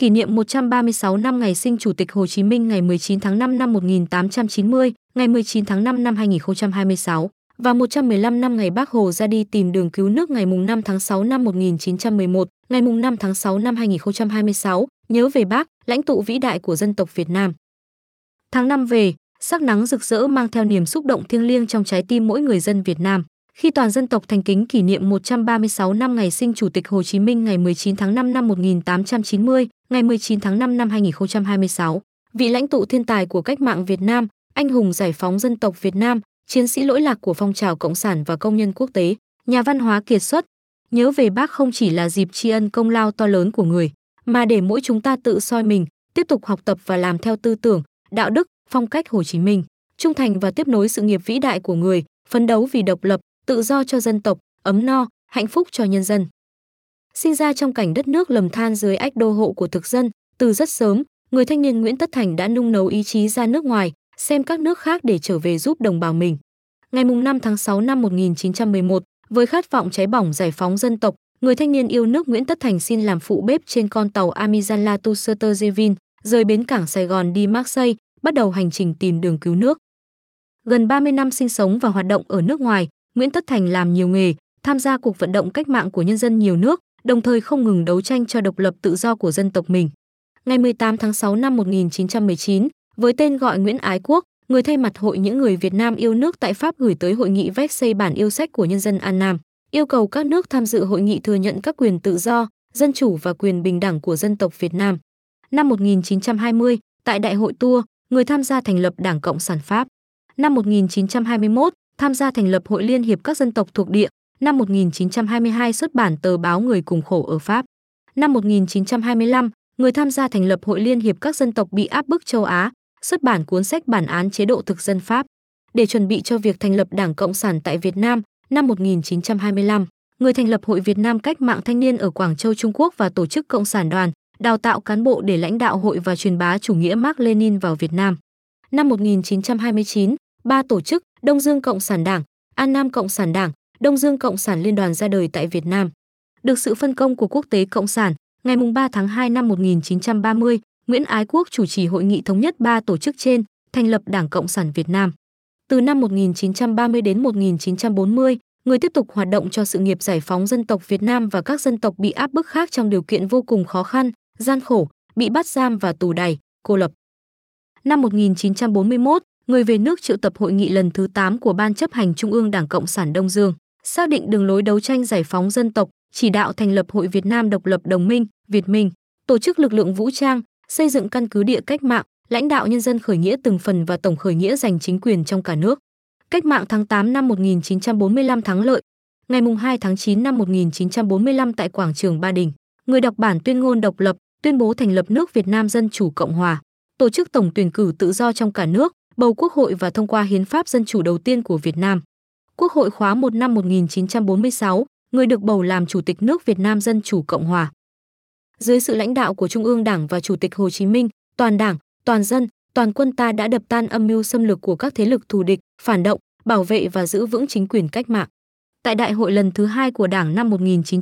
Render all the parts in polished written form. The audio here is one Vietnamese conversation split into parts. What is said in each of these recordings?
kỷ niệm 136 năm ngày sinh Chủ tịch Hồ Chí Minh ngày 19 tháng 5 năm 1890, ngày 19 tháng 5 năm 2026 và 115 năm ngày Bác Hồ ra đi tìm đường cứu nước ngày 5 tháng 6 năm 1911, ngày 5 tháng 6 năm 2026, nhớ về Bác, lãnh tụ vĩ đại của dân tộc Việt Nam. Tháng 5 về, sắc nắng rực rỡ mang theo niềm xúc động thiêng liêng trong trái tim mỗi người dân Việt Nam. Khi toàn dân tộc thành kính kỷ niệm 136 năm ngày sinh Chủ tịch Hồ Chí Minh ngày 19 tháng 5 năm 1890, ngày 19 tháng 5 năm 2026, vị lãnh tụ thiên tài của cách mạng Việt Nam, anh hùng giải phóng dân tộc Việt Nam, chiến sĩ lỗi lạc của phong trào cộng sản và công nhân quốc tế, nhà văn hóa kiệt xuất, nhớ về Bác không chỉ là dịp tri ân công lao to lớn của người, mà để mỗi chúng ta tự soi mình, tiếp tục học tập và làm theo tư tưởng, đạo đức, phong cách Hồ Chí Minh, trung thành và tiếp nối sự nghiệp vĩ đại của người, phấn đấu vì độc lập, tự do cho dân tộc, ấm no, hạnh phúc cho nhân dân. Sinh ra trong cảnh đất nước lầm than dưới ách đô hộ của thực dân, từ rất sớm, người thanh niên Nguyễn Tất Thành đã nung nấu ý chí ra nước ngoài, xem các nước khác để trở về giúp đồng bào mình. Ngày 5 tháng 6 năm 1911, với khát vọng cháy bỏng giải phóng dân tộc, người thanh niên yêu nước Nguyễn Tất Thành xin làm phụ bếp trên con tàu Amizala Tusertevin, rời bến cảng Sài Gòn đi Marseille, bắt đầu hành trình tìm đường cứu nước. Gần 30 năm sinh sống và hoạt động ở nước ngoài, Nguyễn Tất Thành làm nhiều nghề, tham gia cuộc vận động cách mạng của nhân dân nhiều nước, đồng thời không ngừng đấu tranh cho độc lập tự do của dân tộc mình. Ngày 18 tháng 6 năm 1919, với tên gọi Nguyễn Ái Quốc, người thay mặt Hội những người Việt Nam yêu nước tại Pháp gửi tới hội nghị Versailles bản yêu sách của nhân dân An Nam, yêu cầu các nước tham dự hội nghị thừa nhận các quyền tự do, dân chủ và quyền bình đẳng của dân tộc Việt Nam. Năm 1920, tại Đại hội Tours, người tham gia thành lập Đảng Cộng sản Pháp. Năm 1921, tham gia thành lập Hội Liên hiệp các dân tộc thuộc địa. Năm 1922 xuất bản tờ báo Người cùng khổ ở Pháp. Năm 1925, người tham gia thành lập Hội Liên hiệp các dân tộc bị áp bức châu Á, xuất bản cuốn sách bản án chế độ thực dân Pháp. Để chuẩn bị cho việc thành lập Đảng Cộng sản tại Việt Nam, năm 1925, người thành lập Hội Việt Nam Cách mạng Thanh niên ở Quảng Châu, Trung Quốc và tổ chức Cộng sản đoàn, đào tạo cán bộ để lãnh đạo hội và truyền bá chủ nghĩa Mác Lênin vào Việt Nam. Năm 1929, 3 tổ chức Đông Dương Cộng sản Đảng, An Nam Cộng sản Đảng, Đông Dương Cộng sản Liên đoàn ra đời tại Việt Nam. Được sự phân công của Quốc tế Cộng sản, ngày 3 tháng 2 năm 1930, Nguyễn Ái Quốc chủ trì hội nghị thống nhất 3 tổ chức trên, thành lập Đảng Cộng sản Việt Nam. Từ năm 1930 đến 1940, người tiếp tục hoạt động cho sự nghiệp giải phóng dân tộc Việt Nam và các dân tộc bị áp bức khác trong điều kiện vô cùng khó khăn, gian khổ, bị bắt giam và tù đày, cô lập. Năm 1941, người về nước triệu tập hội nghị lần thứ 8 của Ban chấp hành Trung ương Đảng Cộng sản Đông Dương, xác định đường lối đấu tranh giải phóng dân tộc, chỉ đạo thành lập Hội Việt Nam Độc lập Đồng minh, Việt Minh, tổ chức lực lượng vũ trang, xây dựng căn cứ địa cách mạng, lãnh đạo nhân dân khởi nghĩa từng phần và tổng khởi nghĩa giành chính quyền trong cả nước. Cách mạng tháng 8 năm 1945 thắng lợi. Ngày 2 tháng 9 năm 1945 tại quảng trường Ba Đình, người đọc bản tuyên ngôn độc lập, tuyên bố thành lập nước Việt Nam Dân chủ Cộng hòa, tổ chức tổng tuyển cử tự do trong cả nước, bầu Quốc hội và thông qua hiến pháp dân chủ đầu tiên của Việt Nam. Quốc hội khóa 1 năm 1946, người được bầu làm Chủ tịch nước Việt Nam Dân chủ Cộng hòa. Dưới sự lãnh đạo của Trung ương Đảng và Chủ tịch Hồ Chí Minh, toàn Đảng, toàn dân, toàn quân ta đã đập tan âm mưu xâm lược của các thế lực thù địch, phản động, bảo vệ và giữ vững chính quyền cách mạng. Tại Đại hội lần thứ 2 của Đảng năm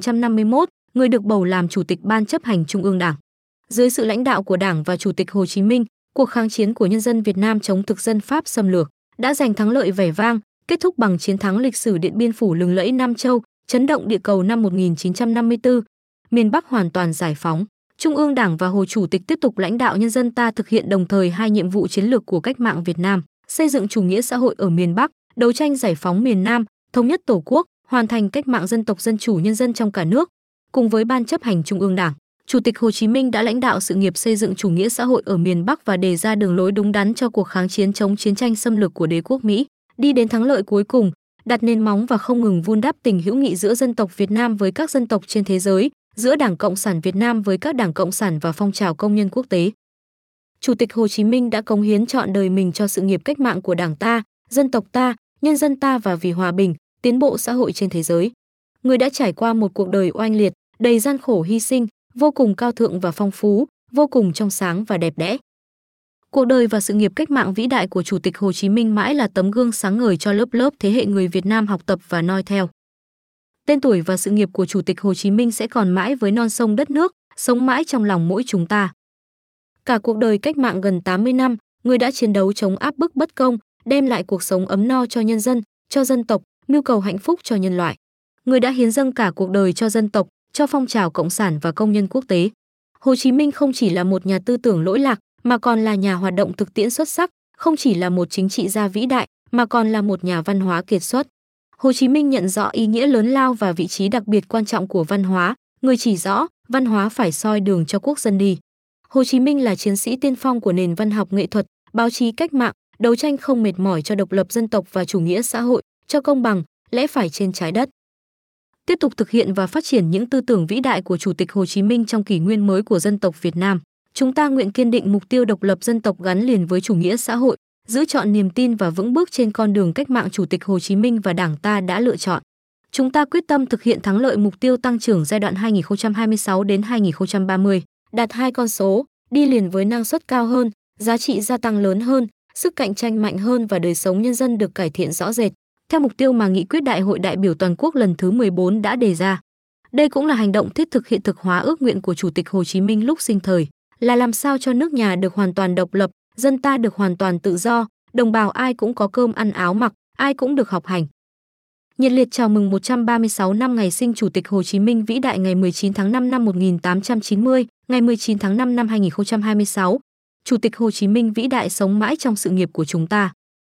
1951, người được bầu làm Chủ tịch Ban chấp hành Trung ương Đảng. Dưới sự lãnh đạo của Đảng và Chủ tịch Hồ Chí Minh, cuộc kháng chiến của nhân dân Việt Nam chống thực dân Pháp xâm lược đã giành thắng lợi vẻ vang, kết thúc bằng chiến thắng lịch sử Điện Biên Phủ lừng lẫy Nam Châu, chấn động địa cầu năm 1954. Miền Bắc hoàn toàn giải phóng. Trung ương Đảng và Hồ Chủ tịch tiếp tục lãnh đạo nhân dân ta thực hiện đồng thời hai nhiệm vụ chiến lược của cách mạng Việt Nam: xây dựng chủ nghĩa xã hội ở miền Bắc, đấu tranh giải phóng miền Nam, thống nhất Tổ quốc, hoàn thành cách mạng dân tộc dân chủ nhân dân trong cả nước. Cùng với Ban chấp hành Trung ương Đảng, Chủ tịch Hồ Chí Minh đã lãnh đạo sự nghiệp xây dựng chủ nghĩa xã hội ở miền Bắc và đề ra đường lối đúng đắn cho cuộc kháng chiến chống chiến tranh xâm lược của đế quốc Mỹ, đi đến thắng lợi cuối cùng, đặt nền móng và không ngừng vun đắp tình hữu nghị giữa dân tộc Việt Nam với các dân tộc trên thế giới, giữa Đảng Cộng sản Việt Nam với các đảng cộng sản và phong trào công nhân quốc tế. Chủ tịch Hồ Chí Minh đã cống hiến trọn đời mình cho sự nghiệp cách mạng của Đảng ta, dân tộc ta, nhân dân ta và vì hòa bình, tiến bộ xã hội trên thế giới. Người đã trải qua một cuộc đời oanh liệt, đầy gian khổ hy sinh, vô cùng cao thượng và phong phú, vô cùng trong sáng và đẹp đẽ. Cuộc đời và sự nghiệp cách mạng vĩ đại của Chủ tịch Hồ Chí Minh mãi là tấm gương sáng ngời cho lớp lớp thế hệ người Việt Nam học tập và noi theo. Tên tuổi và sự nghiệp của Chủ tịch Hồ Chí Minh sẽ còn mãi với non sông đất nước, sống mãi trong lòng mỗi chúng ta. Cả cuộc đời cách mạng gần 80 năm, người đã chiến đấu chống áp bức bất công, đem lại cuộc sống ấm no cho nhân dân, cho dân tộc, mưu cầu hạnh phúc cho nhân loại. Người đã hiến dâng cả cuộc đời cho dân tộc, cho phong trào cộng sản và công nhân quốc tế. Hồ Chí Minh không chỉ là một nhà tư tưởng lỗi lạc, mà còn là nhà hoạt động thực tiễn xuất sắc, không chỉ là một chính trị gia vĩ đại, mà còn là một nhà văn hóa kiệt xuất. Hồ Chí Minh nhận rõ ý nghĩa lớn lao và vị trí đặc biệt quan trọng của văn hóa, người chỉ rõ, văn hóa phải soi đường cho quốc dân đi. Hồ Chí Minh là chiến sĩ tiên phong của nền văn học nghệ thuật, báo chí cách mạng, đấu tranh không mệt mỏi cho độc lập dân tộc và chủ nghĩa xã hội, cho công bằng, lẽ phải trên trái đất. Tiếp tục thực hiện và phát triển những tư tưởng vĩ đại của Chủ tịch Hồ Chí Minh trong kỷ nguyên mới của dân tộc Việt Nam. Chúng ta nguyện kiên định mục tiêu độc lập dân tộc gắn liền với chủ nghĩa xã hội, giữ trọn niềm tin và vững bước trên con đường cách mạng Chủ tịch Hồ Chí Minh và Đảng ta đã lựa chọn. Chúng ta quyết tâm thực hiện thắng lợi mục tiêu tăng trưởng giai đoạn 2026 đến 2030, đạt 2 con số, đi liền với năng suất cao hơn, giá trị gia tăng lớn hơn, sức cạnh tranh mạnh hơn và đời sống nhân dân được cải thiện rõ rệt, theo mục tiêu mà Nghị quyết Đại hội đại biểu toàn quốc lần thứ 14 đã đề ra. Đây cũng là hành động thiết thực hiện thực hóa ước nguyện của Chủ tịch Hồ Chí Minh lúc sinh thời, là làm sao cho nước nhà được hoàn toàn độc lập, dân ta được hoàn toàn tự do, đồng bào ai cũng có cơm ăn áo mặc, ai cũng được học hành. Nhiệt liệt chào mừng 136 năm ngày sinh Chủ tịch Hồ Chí Minh vĩ đại ngày 19 tháng 5 năm 1890, ngày 19 tháng 5 năm 2026. Chủ tịch Hồ Chí Minh vĩ đại sống mãi trong sự nghiệp của chúng ta.